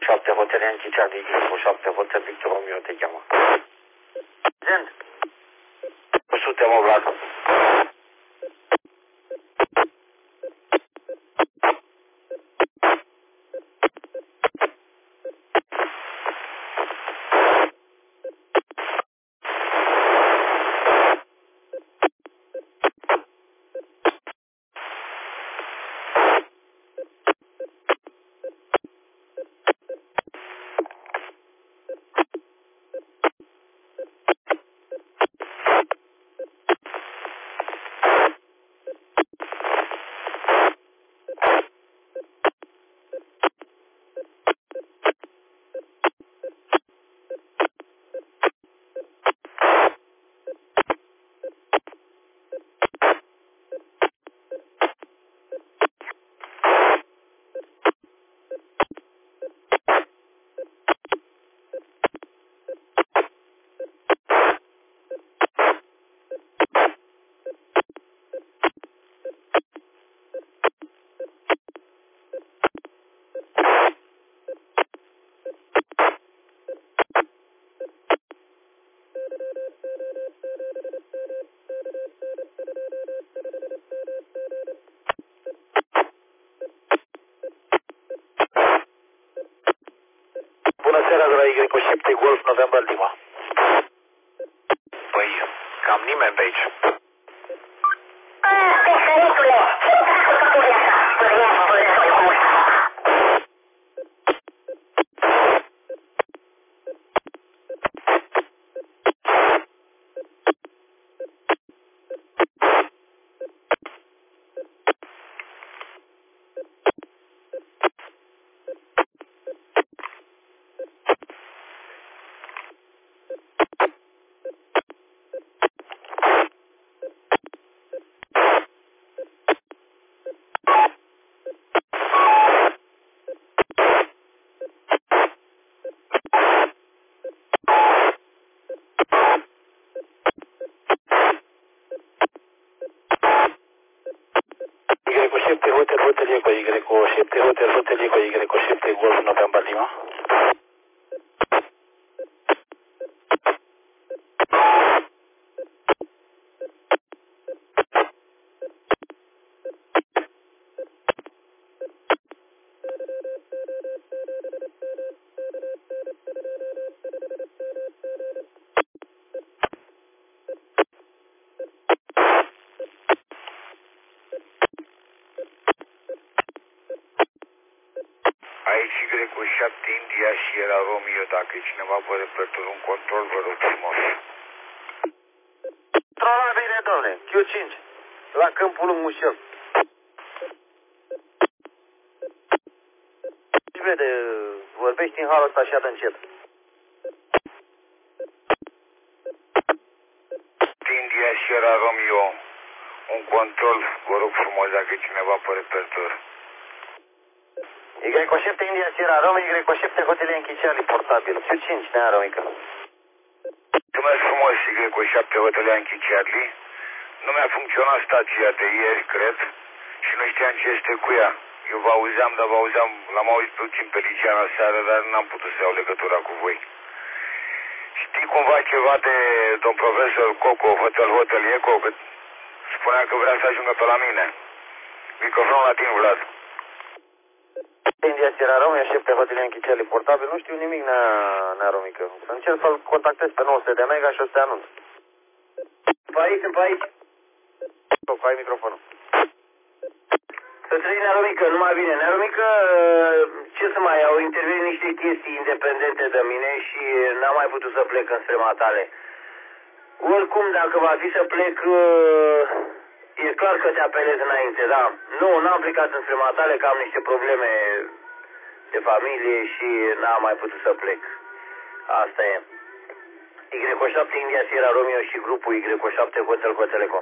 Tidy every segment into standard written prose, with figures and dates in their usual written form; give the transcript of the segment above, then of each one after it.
7 Hotel Yankee Charlie, cu 7 Hotel Victor Romeo te cheamă. Agent. 100 mă vlad. Bună seara de la Y7 Golf November Lima. Păi, cam nimeni pe aici. Peșăretule, ce dracu capul așa? Păream, bădăsului cu ușa. Y7 Hotel Hotel Eco Y7 Hotel Hotel Eco Y7 Golf November Lima. Aici Y7 India și era Romeo, dacă e cineva pe repertoriu un control, vă rog frumos. Controla bine, domne, Q5, la Câmpul Lung Mușel. Vede, vorbești în halul ăsta așa de încet. India și era Romeo, un control, vă rog frumos, dacă e cineva pe repertoriu. Y7 India Sierra Romeo, Y7 Hotel Yankee Charlie portabil, Q5, Nea Romică. Mulțumesc frumos, Y7 Hotel Yankee Charlie. Nu mi-a funcționat stația de ieri, cred, și nu știam ce este cu ea. Eu vă auzeam, dar vă auzeam, l-am auzit puțin pe Licean aseară, dar n-am putut să iau legătura cu voi. Știi cumva ceva de domn profesor Coco, Hotel Eco, că spunea că vrea să ajungă pe la mine. Microfonul la tine, Vlad. India Sierra Romeo, 7 Hotel Yankee Charlie portabil, nu știu nimic, Nea Romică. Încerc să-l contactez pe 900 de mega și o să te anunț. Pe aici, sunt pe aici. Ai microfonul. Să trăi, Nea Romică, numai bine. Nea Romică, ce să mai, au intervenit niște chestii independente de mine și n-am mai putut să plec înspre Matale. Oricum, dacă va fi să plec, e clar că te apelez înainte, da. Nu, n-am plecat înspre Matale, că am niște probleme de familie și n-am mai putut să plec. Asta e. Y7 India Sierra Romeo și grupul Y7 Hotel Eco.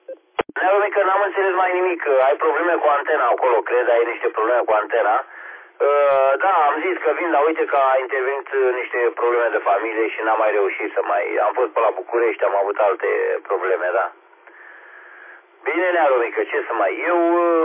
Nea Romică, n-am înțeles mai nimic. Ai probleme cu antena acolo, cred, ai niște probleme cu antena. Da, am zis că vin, dar uite că a intervenit niște probleme de familie și n-am mai reușit să mai... Am fost pe la București, am avut alte probleme, da. Bine, Nea Romică, ce să mai... Eu...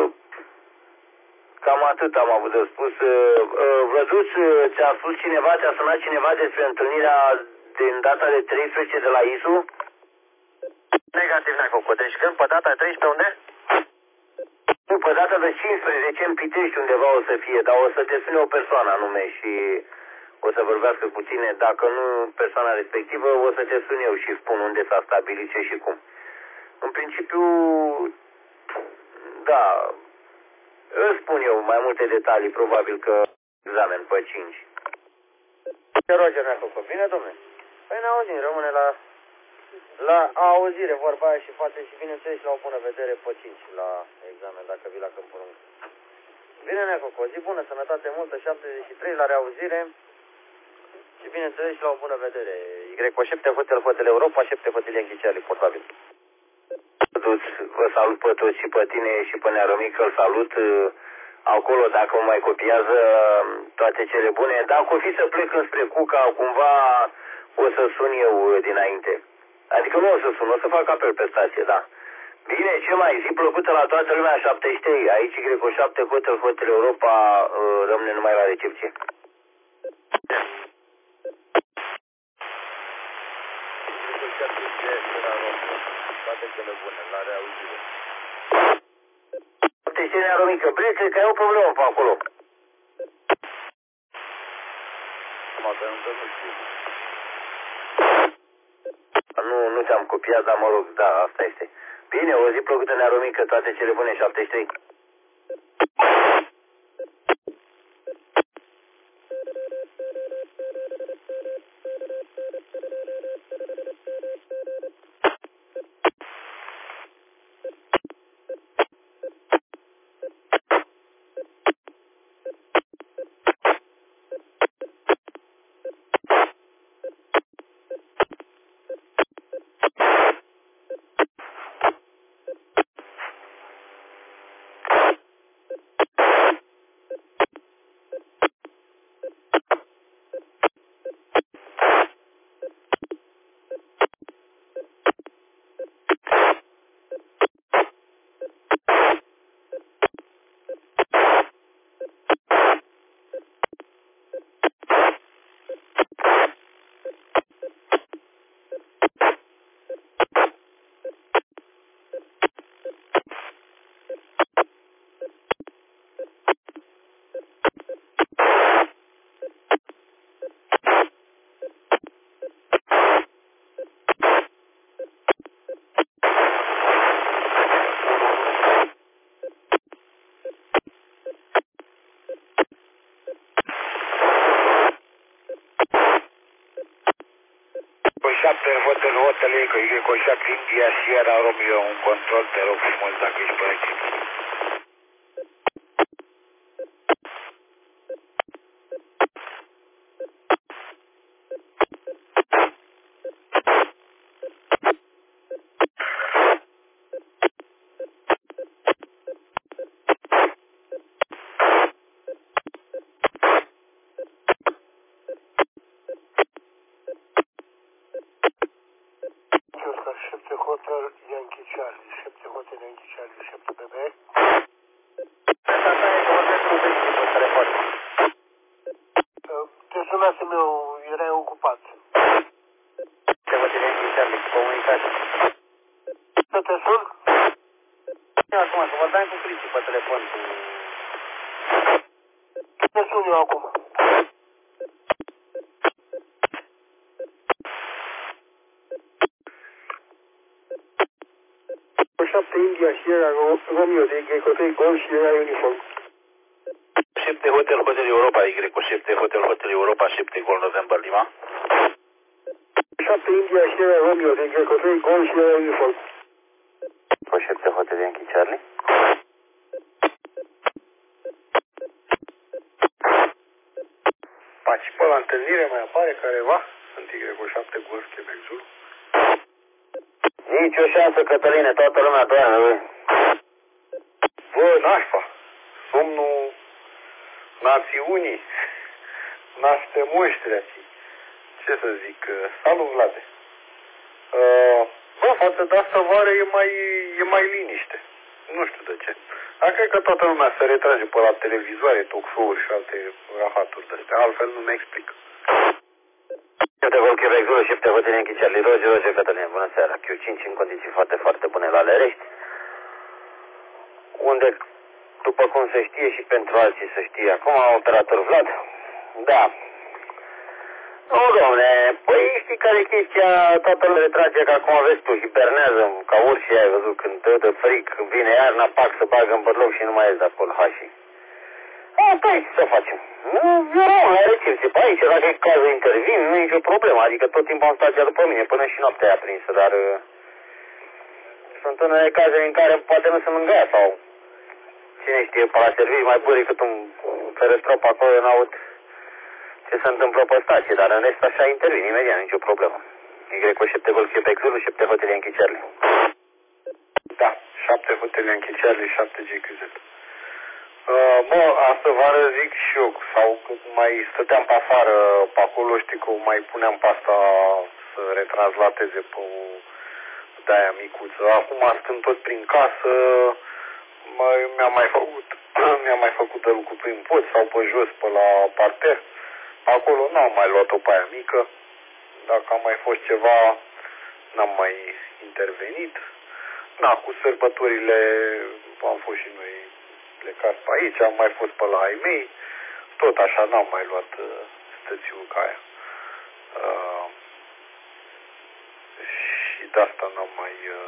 Cam atât am avut de spus. Văzut, ți-a spus cineva, ți-a sunat cineva despre întâlnirea din data de 13 de la ISU? Negativ, Neacoco. Deci când? Pe data 13 unde? Nu, pe data de 15 în Pitești undeva o să fie, dar o să te sune o persoană anume și o să vorbească cu tine. Dacă nu persoana respectivă, o să te sun eu și spun unde s-a stabilit ce și cum. În principiu, da, îți spun eu mai multe detalii, probabil că examen pe 5. Roger Neacoco. Bine, domnule. Păi ne auzim, rămâne la auzire vorba aia și poate și bineînțeles la o bună vedere pe 5 la examen, dacă vii la Câmpul Lung. Bine, Neacoco, zi bună, sănătate multă, 73 la reauzire și bineînțeles la o bună vedere. Y7 Hotel Europa, 7 Hotel Yankee Charlie, portabil. Vă salut pe toți și pe tine și pe Nea Romică, îl salut acolo dacă mă mai copiază toate cele bune. Dacă o fi să plec înspre Cuca, cumva o să sun eu dinainte. Adică nu o să sun, o să fac apel pe stație, da. Bine, ce mai? Zi plăcută la toată lumea, 73. Aici Y7 Hotel Europa, rămâne numai la recepție. Toate cele bune, la reauzire. Nea Romică, Bre, cred că ai o problemă pe acolo. Că încă nu știu. Nu ți-am copiat, dar mă rog, da, asta este. Bine, o zi plăcută, Nea Romică, toate cele bune, 73. Hotel Y7 India Sierra Romeo, un control, te rog frumos dacă ești pe aici. Hotel Yankee Charlie, 7 Hotel Yankee Charlie, 7 BB. Asta e că vorbesc cu Cristi pe telefon. Te sunasem eu, erai ocupat. 7 Hotel Yankee Charlie, comunicație. Să te sun? Acum, că vorbeam cu Cristi pe telefon. Te sun eu acum. 7 India Sierra Romeo de Y Golf Sierra Uniform. 7 Hotel Europa, Y7 Hotel Europa, 7 Golf November Lima. 7 India Sierra Romeo de Y Golf Sierra Uniform. 7 Hotel Yankee Charlie. Paci, pe la întâlnire mai apare careva? Sunt Y7 Golf Quebec Zulu. Nici o șansă, Cătăline, toată lumea doarme, băi. Bă, nașpa, somnul națiunii, naște moștri aici. Ce să zic, salut Vlade. Bă, față de asta vară e mai liniște. Nu știu de ce. Dar cred că toată lumea se retrage pe la televizoare, talk-show-uri și alte rahaturi de-astea. Altfel nu mi explic. Șepte Gol Quebec Zulu, șepte Hotel Yankee Charlie Roger Cătălin, bună seara. Q5 în condiții foarte, foarte bune la Lerești. Unde, după cum se știe și pentru alții să știe acum, operator Vlad. Da. Nu, domne, păi știi care e chestia, toată lumea retrage că acum vezi tu, hibernează ca urșii, ai văzut, când dă de fric, când vine iarna, pac, să bagă în bărloc și nu mai ies de acolo, hașii. Asta e, ce să facem? Nu, rău, la recepție, pe aici, dacă e cazul intervin, nu e nicio problemă, adică tot timpul am stat după mine, până și noaptea e aprinsă, dar sunt unele cazuri în care poate nu sunt lângă ea, sau cine știe, pe la serviciu mai buri cât un ferestrop acolo, n-aud ce se întâmplă pe stație, dar în rest așa intervin imediat, nicio problemă. Y 7 Golf Quebec Zulu, 7 Hotel Yankee Charlie. Da, 7 Hotel Yankee Charlie, 7 GQZ. Bă, asta vară zic și eu, sau că mai stăteam pe afară, pe acolo, știi că mai puneam pe asta să retranslateze pe de-aia micuță. Acum stând tot prin casă, mi-am mai făcut de lucru prin pod sau pe jos, pe la parter. Acolo n-am mai luat-o pe aia mică. Dacă a mai fost ceva, n-am mai intervenit. Na, cu sărbătorile am fost și noi plecați pe aici, am mai fost pe la ai mei. Tot așa n-am mai luat stățiul ca aia. Și de asta n-am mai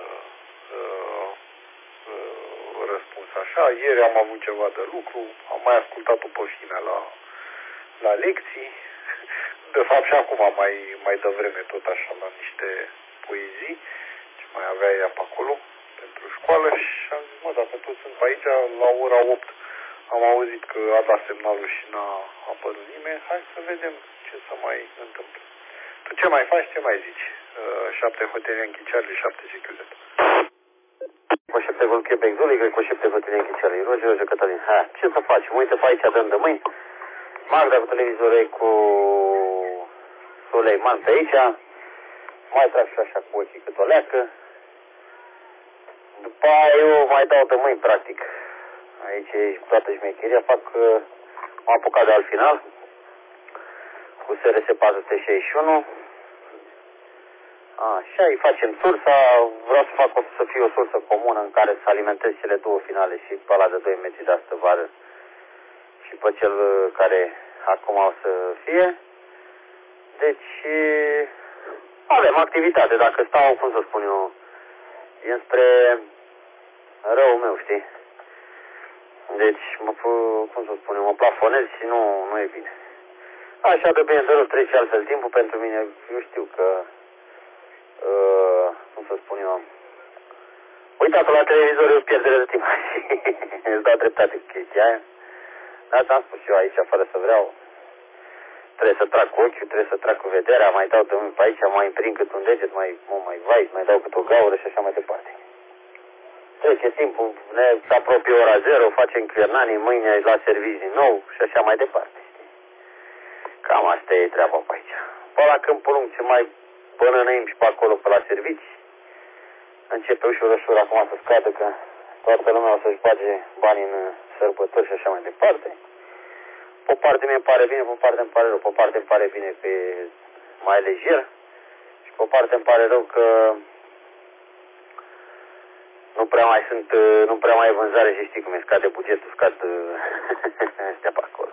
răspuns așa. Ieri am avut ceva de lucru, am mai ascultat-o pe fine la lecții. De fapt și acum mai devreme tot așa la niște poezii ce mai avea ea pe acolo pentru școală și am zis, mă, dacă toți sunt pe aici, la ora 8 am auzit că a dat semnalul și n-a apărut nimeni, hai să vedem ce să mai întâmplă. Tu ce mai faci, ce mai zici? 7 Hotel Yankee Charlie, 7 GQZ. Cu 7 Gol Quebec Zulu, cu 7 Hotel Yankee Charlie Roger Cătălin. Ha, ce să facem? Uite pe aici, dăm de mâini. Magda cu televizorul cu Suleiman pe aici. Mai trag și așa cu ochii cât o leacă. După aia eu mai dau de mâini, practic. Aici e toată șmecheria. M-am apucat de alt final. Cu SRS 461. Așa, îi facem sursa. Vreau să fie o sursă comună în care să alimentez cele două finale. Și pe ăla de 2 metri de astă vară. Și pe cel care acum o să fie. Deci avem activitate. Dacă stau, cum să spun eu, e înspre răul meu, știi? Deci, cum să spun eu, mă plafonez și nu e bine. Așa de bine de rău trece altfel timpul pentru mine. Eu știu că, cum să spun eu, uitatul la televizor e o pierdere de timp. Îți dau dreptate cu chestia aia. Dar ți-am spus eu aici, fără să vreau. Trebuie să trag cu ochiul, trebuie să trag cu vederea, mai dau de mâini pe aici, mai împrind cât un deget, mai dau cât o gaură și așa mai departe. Trece timpul, ne apropie ora 0, facem chiernanii, mâine la serviciu din nou și așa mai departe. Cam asta e treaba pe aici. Pe la Câmpul Lung, ce mai pânănăim și pe acolo, pe la servici, începe ușor acum să scadă, că toată lumea o să-și bage bani în sărbători și așa mai departe. Pe o parte mi-e pare bine, pe o parte îmi pare rău. Pe o parte îmi pare bine că e mai lejer și pe o parte îmi pare rău că nu prea mai e vânzare și știi cum e, scade bugetul, scad astea pe acolo.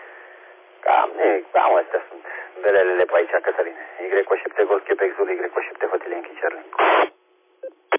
Cam astea sunt belelele pe aici, Cătăline. Y7 Golf Quebec Zulu, Y7 Hotel Yankee Charlie.